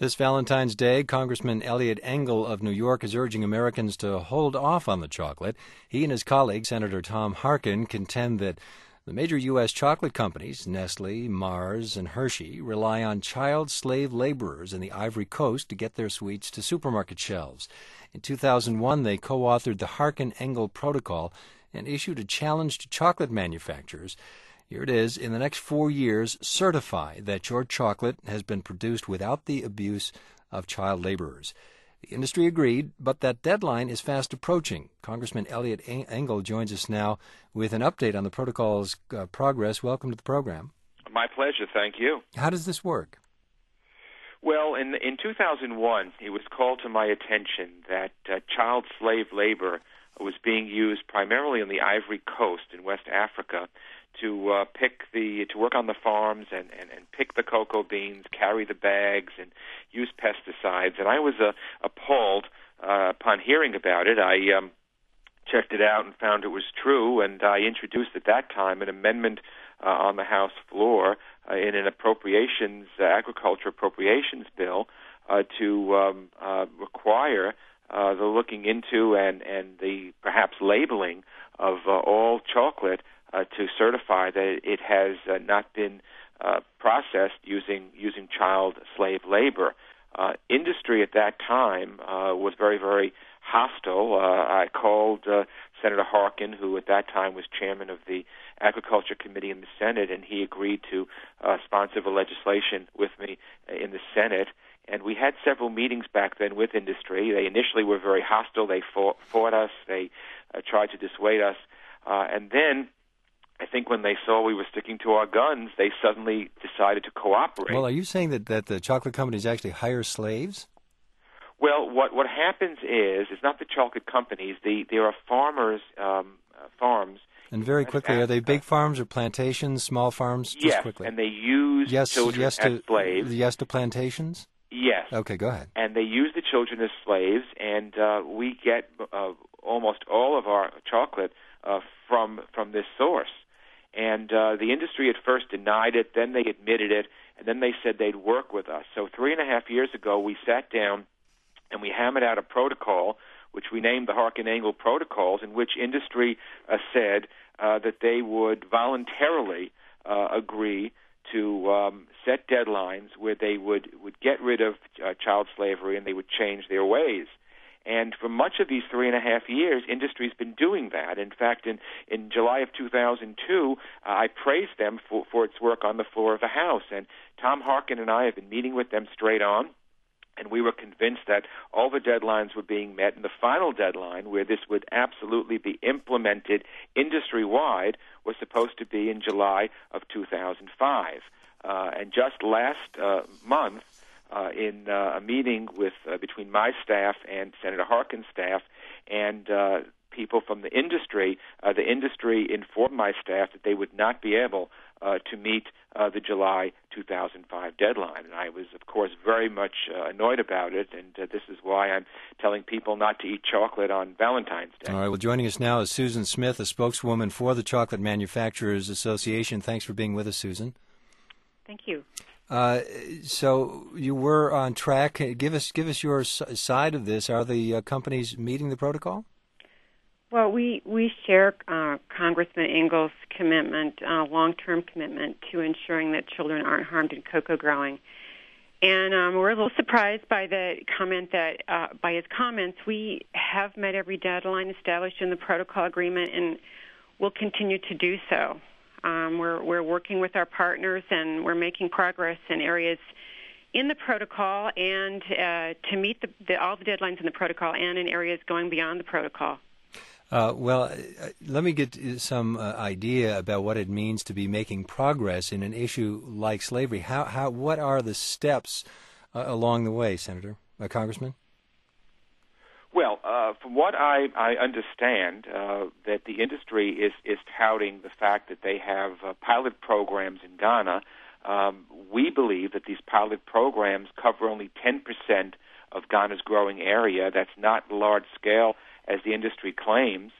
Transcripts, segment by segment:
This Valentine's Day, Congressman Eliot Engel of New York is urging Americans to hold off on the chocolate. He and his colleague, Senator Tom Harkin, contend that the major U.S. chocolate companies, Nestle, Mars, and Hershey, rely on child slave laborers in the Ivory Coast to get their sweets to supermarket shelves. In 2001, they co-authored the Harkin-Engel Protocol and issued a challenge to chocolate manufacturers. Here it is. In the next 4 years, certify that your chocolate has been produced without the abuse of child laborers. The industry agreed, but that deadline is fast approaching. Congressman Eliot Engel joins us now with an update on the protocol's progress. Welcome to the program. My pleasure. Thank you. How does this work? Well, in 2001, it was called to my attention that child slave labor was being used primarily on the Ivory Coast in West Africa to work on the farms and pick the cocoa beans, carry the bags, and use pesticides. And I was appalled upon hearing about it. I checked it out and found it was true, and I introduced at that time an amendment on the House floor in an agriculture appropriations bill to require the looking into and the perhaps labeling of all chocolate to certify that it has not been processed using child slave labor. Industry at that time was very, very hostile. I called Senator Harkin, who at that time was chairman of the Agriculture Committee in the Senate, and he agreed to sponsor the legislation with me in the Senate. And we had several meetings back then with industry. They initially were very hostile. They fought us. They tried to dissuade us. And then I think when they saw we were sticking to our guns, they suddenly decided to cooperate. Well, are you saying that the chocolate companies actually hire slaves? Well, what happens is it's not the chocolate companies. There are farmers, farms. And very quickly, are they big farms or plantations, small farms? Just yes, quickly. And they use children as slaves. Yes to plantations? Yes. Okay, go ahead. And they use the children as slaves, and we get almost all of our chocolate from this source. And the industry at first denied it, then they admitted it, and then they said they'd work with us. So 3.5 years ago, we sat down and we hammered out a protocol, which we named the Harkin-Engel Protocols, in which industry said that they would voluntarily agree to set deadlines where they would get rid of child slavery and they would change their ways. And for much of these 3.5 years, industry's been doing that. In fact, in July of 2002, I praised them for its work on the floor of the House. And Tom Harkin and I have been meeting with them straight on, and we were convinced that all the deadlines were being met. And the final deadline, where this would absolutely be implemented industry-wide, was supposed to be in July of 2005. And just last month, in a meeting between my staff and Senator Harkin's staff and people from the industry informed my staff that they would not be able to meet the July 2005 deadline. And I was, of course, very much annoyed about it, and this is why I'm telling people not to eat chocolate on Valentine's Day. All right, well, joining us now is Susan Smith, a spokeswoman for the Chocolate Manufacturers Association. Thanks for being with us, Susan. Thank you. So you were on track. Give us your side of this. Are the companies meeting the protocol? Well, we share Congressman Engel's commitment, long-term commitment to ensuring that children aren't harmed in cocoa growing. And we're a little surprised by the comment that, by his comments, we have met every deadline established in the protocol agreement and will continue to do so. We're working with our partners, and we're making progress in areas in the protocol and to meet all the deadlines in the protocol and in areas going beyond the protocol. Let me get some idea about what it means to be making progress in an issue like slavery. What are the steps along the way, Senator, Congressman? Well, from what I understand, that the industry is touting the fact that they have pilot programs in Ghana. We believe that these pilot programs cover only 10% of Ghana's growing area. That's not large scale, as the industry claims.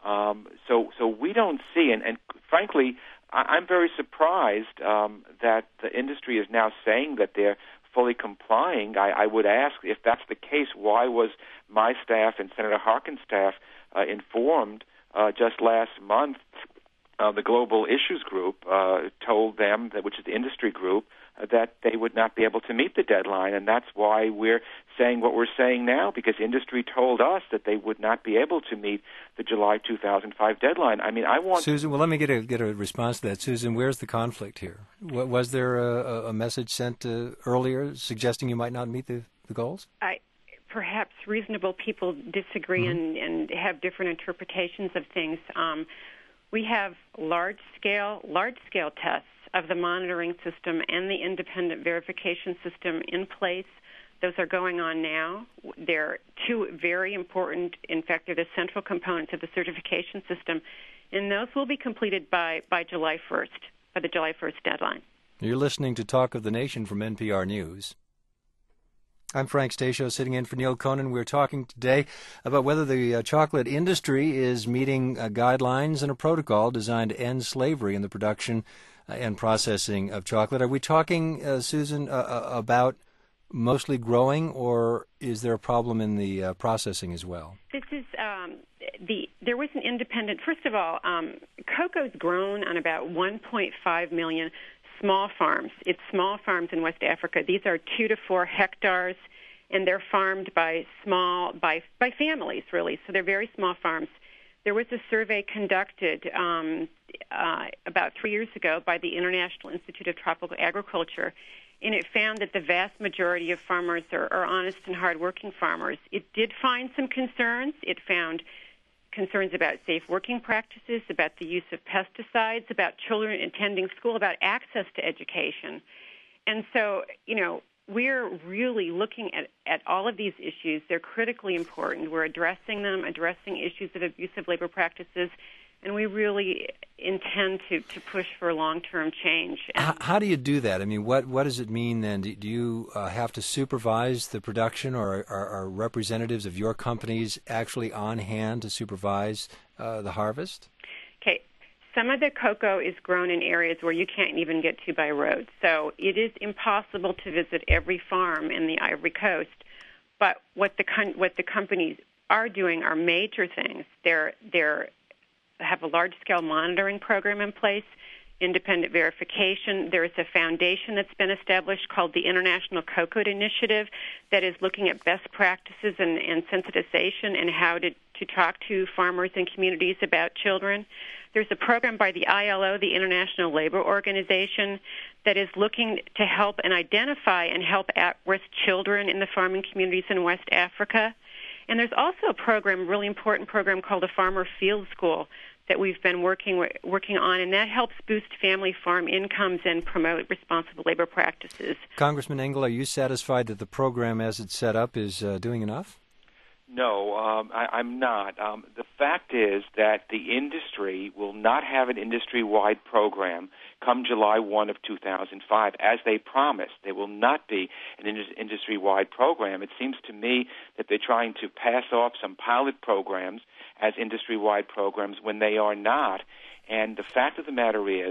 So we don't see, and frankly, I'm very surprised that the industry is now saying that they're fully complying. I would ask, if that's the case, why was my staff and Senator Harkin's staff informed just last month? The Global Issues Group told them, which is the industry group, that they would not be able to meet the deadline, and that's why we're saying what we're saying now, because industry told us that they would not be able to meet the July 2005 deadline. I mean, I want... Susan, well, let me get a response to that. Susan, where's the conflict here? Was there a message sent earlier suggesting you might not meet the goals? Perhaps reasonable people disagree and have different interpretations of things. We have large-scale tests of the monitoring system and the independent verification system in place. Those are going on now. They're two very important, in fact, they're the central components of the certification system, and those will be completed by July 1st, by the July 1st deadline. You're listening to Talk of the Nation from NPR News. I'm Frank Stasio, sitting in for Neil Conan. We're talking today about whether the chocolate industry is meeting guidelines and a protocol designed to end slavery in the production and processing of chocolate. Are we talking, Susan, about mostly growing, or is there a problem in the processing as well? This is there was an independent. First of all, cocoa is grown on about 1.5 million small farms. It's small farms in West Africa. These are 2 to 4 hectares, and they're farmed by families, really. So they're very small farms. There was a survey conducted about 3 years ago by the International Institute of Tropical Agriculture, and it found that the vast majority of farmers are honest and hardworking farmers. It did find some concerns. It found concerns about safe working practices, about the use of pesticides, about children attending school, about access to education. And so, we're really looking at all of these issues. They're critically important. We're addressing them, addressing issues of abusive labor practices, and we really intend to push for long-term change. How do you do that? I mean, what does it mean then? Do you have to supervise the production, or are representatives of your companies actually on hand to supervise the harvest? Okay. Some of the cocoa is grown in areas where you can't even get to by road. So it is impossible to visit every farm in the Ivory Coast. But what the companies are doing are major things. They have a large-scale monitoring program in place, independent verification. There is a foundation that's been established called the International Cocoa Initiative that is looking at best practices and sensitization and how to talk to farmers and communities about children. There's a program by the ILO, the International Labor Organization, that is looking to help and identify and help at-risk children in the farming communities in West Africa. And there's also a program, really important program called the Farmer Field School that we've been working on, and that helps boost family farm incomes and promote responsible labor practices. Congressman Engel, are you satisfied that the program as it's set up is doing enough? No, I'm not. The fact is that the industry will not have an industry-wide program come July 1 of 2005, as they promised. There will not be an industry-wide program. It seems to me that they're trying to pass off some pilot programs as industry-wide programs when they are not. And the fact of the matter is,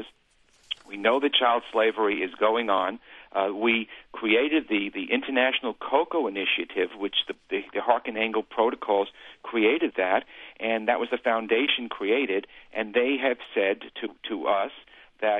we know that child slavery is going on. We created the International Cocoa Initiative, which the Harkin-Engel protocols created that, and that was the foundation created, and they have said to us that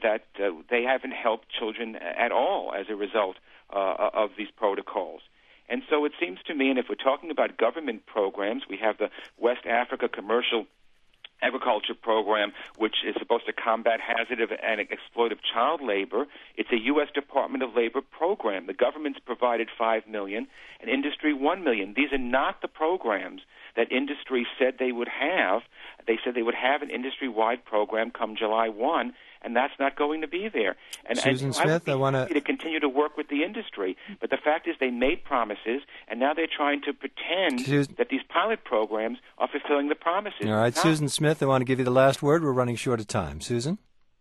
they haven't helped children at all as a result of these protocols. And so it seems to me, and if we're talking about government programs, we have the West Africa Commercial Agriculture Program, which is supposed to combat hazardous and exploitive child labor. It's a U.S. Department of Labor program. The government's provided $5 million and industry $1 million. These are not the programs that industry said they would have. They said they would have an industry-wide program come July 1, and that's not going to be there. And Susan Smith, I want to continue to work with the industry, but the fact is they made promises, and now they're trying to pretend that these pilot programs are fulfilling the promises. All right, Susan Smith, I want to give you the last word. We're running short of time. Susan?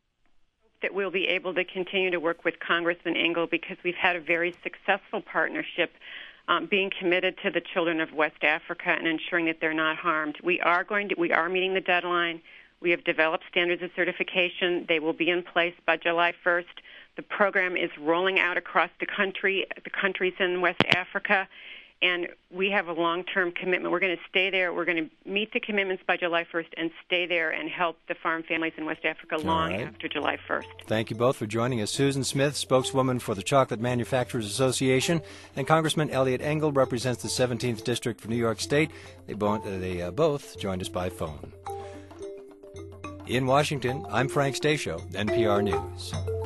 That we'll be able to continue to work with Congressman Engel because we've had a very successful partnership being committed to the children of West Africa and ensuring that they're not harmed. We are meeting the deadline. We have developed standards of certification. They will be in place by July 1st. The program is rolling out across the countries in West Africa, and we have a long-term commitment. We're going to stay there. We're going to meet the commitments by July 1st and stay there and help the farm families in West Africa long after July 1st. Thank you both for joining us. Susan Smith, spokeswoman for the Chocolate Manufacturers Association, and Congressman Eliot Engel represents the 17th District for New York State. They both joined us by phone. In Washington, I'm Frank Stasio, NPR News.